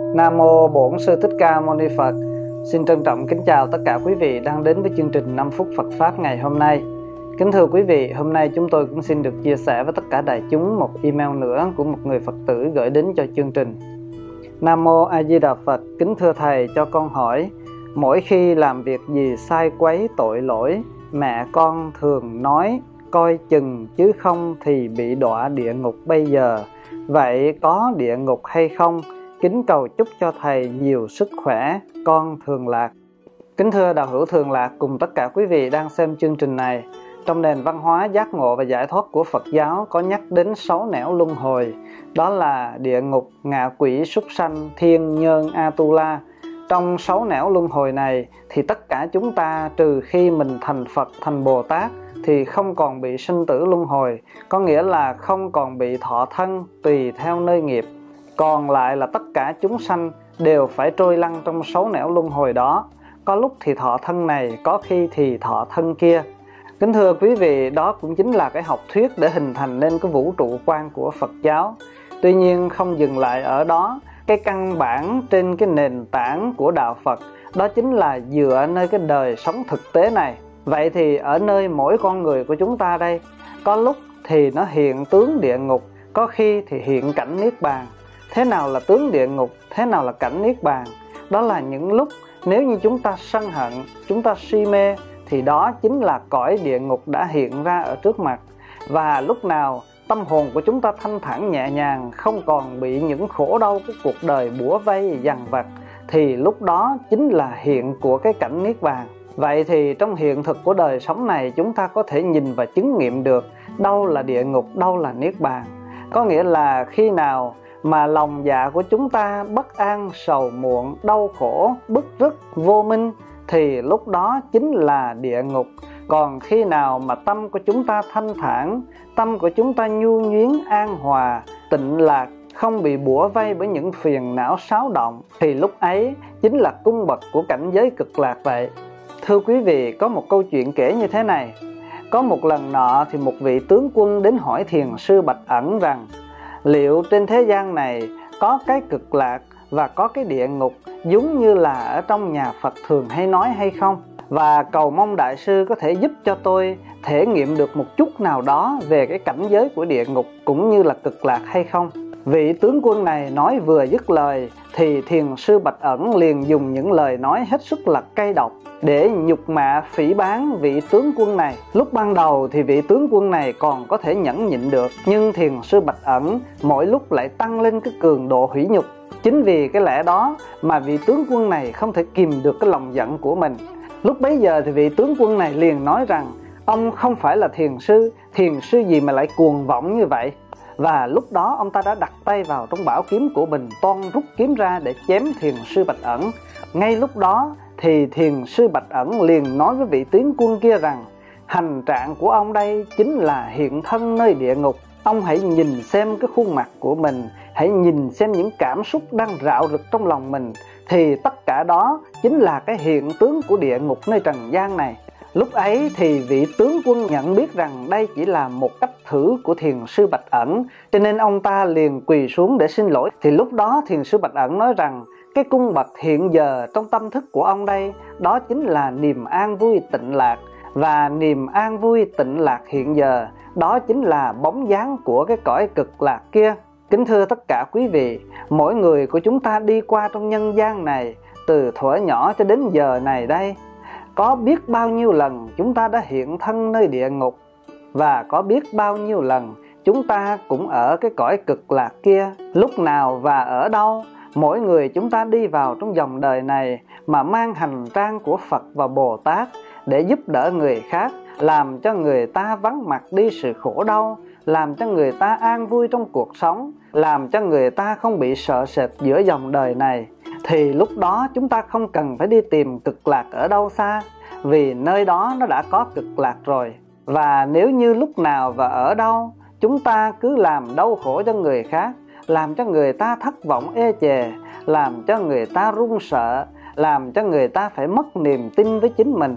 Nam Mô Bổn Sư Thích Ca Mâu Ni Phật. Xin trân trọng kính chào tất cả quý vị đang đến với chương trình 5 phút Phật Pháp ngày hôm nay. Kính thưa quý vị, hôm nay chúng tôi cũng xin được chia sẻ với tất cả đại chúng một email nữa của một người Phật tử gửi đến cho chương trình. Nam Mô A Di Đà Phật. Kính thưa Thầy, cho con hỏi, mỗi khi làm việc gì sai quấy tội lỗi, mẹ con thường nói coi chừng chứ không thì bị đọa địa ngục bây giờ. Vậy có địa ngục hay không? Kính cầu chúc cho Thầy nhiều sức khỏe, con Thường Lạc. Kính thưa đạo hữu Thường Lạc cùng tất cả quý vị đang xem chương trình này. Trong nền văn hóa giác ngộ và giải thoát của Phật giáo có nhắc đến 6 nẻo luân hồi. Đó là địa ngục, ngạ quỷ, súc sanh, thiên nhơn, Atula. Trong 6 nẻo luân hồi này thì tất cả chúng ta trừ khi mình thành Phật, thành Bồ Tát thì không còn bị sinh tử luân hồi. Có nghĩa là không còn bị thọ thân tùy theo nơi nghiệp. Còn lại là tất cả chúng sanh đều phải trôi lăn trong 6 nẻo luân hồi đó. Có lúc thì thọ thân này, có khi thì thọ thân kia. Kính thưa quý vị, đó cũng chính là cái học thuyết để hình thành nên cái vũ trụ quan của Phật giáo. Tuy nhiên không dừng lại ở đó, cái căn bản trên cái nền tảng của đạo Phật đó chính là dựa nơi cái đời sống thực tế này. Vậy thì ở nơi mỗi con người của chúng ta đây, có lúc thì nó hiện tướng địa ngục, có khi thì hiện cảnh niết bàn. Thế nào là tướng địa ngục, thế nào là cảnh niết bàn? Đó là những lúc nếu như chúng ta sân hận, chúng ta si mê thì đó chính là cõi địa ngục đã hiện ra ở trước mặt. Và lúc nào tâm hồn của chúng ta thanh thản nhẹ nhàng, không còn bị những khổ đau của cuộc đời bủa vây dằn vặt, thì lúc đó chính là hiện của cái cảnh niết bàn. Vậy thì trong hiện thực của đời sống này, chúng ta có thể nhìn và chứng nghiệm được đâu là địa ngục, đâu là niết bàn. Có nghĩa là khi nào mà lòng dạ của chúng ta bất an, sầu muộn, đau khổ, bứt rứt, vô minh, thì lúc đó chính là địa ngục. Còn khi nào mà tâm của chúng ta thanh thản, tâm của chúng ta nhu nhuyến, an hòa, tịnh lạc, không bị bủa vây bởi những phiền não xáo động, thì lúc ấy chính là cung bậc của cảnh giới cực lạc vậy. Thưa quý vị, có một câu chuyện kể như thế này. Có một lần nọ thì một vị tướng quân đến hỏi Thiền sư Bạch Ẩn rằng liệu trên thế gian này có cái cực lạc và có cái địa ngục giống như là ở trong nhà Phật thường hay nói hay không? Và cầu mong đại sư có thể giúp cho tôi thể nghiệm được một chút nào đó về cái cảnh giới của địa ngục cũng như là cực lạc hay không? Vị tướng quân này nói vừa dứt lời thì Thiền sư Bạch Ẩn liền dùng những lời nói hết sức là cay độc để nhục mạ phỉ báng vị tướng quân này. Lúc ban đầu thì vị tướng quân này còn có thể nhẫn nhịn được, nhưng Thiền sư Bạch Ẩn mỗi lúc lại tăng lên cái cường độ hủy nhục. Chính vì cái lẽ đó mà vị tướng quân này không thể kìm được cái lòng giận của mình. Lúc bấy giờ thì vị tướng quân này liền nói rằng ông không phải là thiền sư gì mà lại cuồng vọng như vậy. Và lúc đó ông ta đã đặt tay vào trong bảo kiếm của mình, toan rút kiếm ra để chém Thiền sư Bạch Ẩn. Ngay lúc đó thì Thiền sư Bạch Ẩn liền nói với vị tướng quân kia rằng hành trạng của ông đây chính là hiện thân nơi địa ngục. Ông hãy nhìn xem cái khuôn mặt của mình, hãy nhìn xem những cảm xúc đang rạo rực trong lòng mình, thì tất cả đó chính là cái hiện tướng của địa ngục nơi trần gian này. Lúc ấy thì vị tướng quân nhận biết rằng đây chỉ là một cách thử của Thiền sư Bạch Ẩn, cho nên ông ta liền quỳ xuống để xin lỗi. Thì lúc đó Thiền sư Bạch Ẩn nói rằng cái cung bậc hiện giờ trong tâm thức của ông đây, đó chính là niềm an vui tịnh lạc. Và niềm an vui tịnh lạc hiện giờ, đó chính là bóng dáng của cái cõi cực lạc kia. Kính thưa tất cả quý vị, mỗi người của chúng ta đi qua trong nhân gian này, từ thuở nhỏ cho đến giờ này đây, có biết bao nhiêu lần chúng ta đã hiện thân nơi địa ngục, và có biết bao nhiêu lần chúng ta cũng ở cái cõi cực lạc kia. Lúc nào và ở đâu, mỗi người chúng ta đi vào trong dòng đời này mà mang hành trang của Phật và Bồ Tát để giúp đỡ người khác, làm cho người ta vắng mặt đi sự khổ đau, làm cho người ta an vui trong cuộc sống, làm cho người ta không bị sợ sệt giữa dòng đời này, thì lúc đó chúng ta không cần phải đi tìm cực lạc ở đâu xa, vì nơi đó nó đã có cực lạc rồi. Và nếu như lúc nào và ở đâu chúng ta cứ làm đau khổ cho người khác, làm cho người ta thất vọng ê chề, làm cho người ta run sợ, làm cho người ta phải mất niềm tin với chính mình,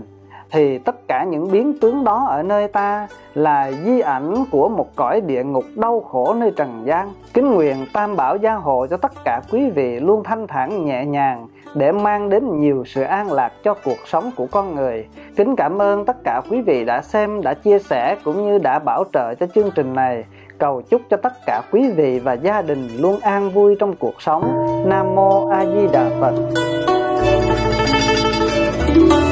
thì tất cả những biến tướng đó ở nơi ta là di ảnh của một cõi địa ngục đau khổ nơi trần gian. Kính nguyện Tam Bảo gia hộ cho tất cả quý vị luôn thanh thản nhẹ nhàng để mang đến nhiều sự an lạc cho cuộc sống của con người. Kính cảm ơn tất cả quý vị đã xem, đã chia sẻ cũng như đã bảo trợ cho chương trình này. Cầu chúc cho tất cả quý vị và gia đình luôn an vui trong cuộc sống. Nam Mô A Di Đà Phật.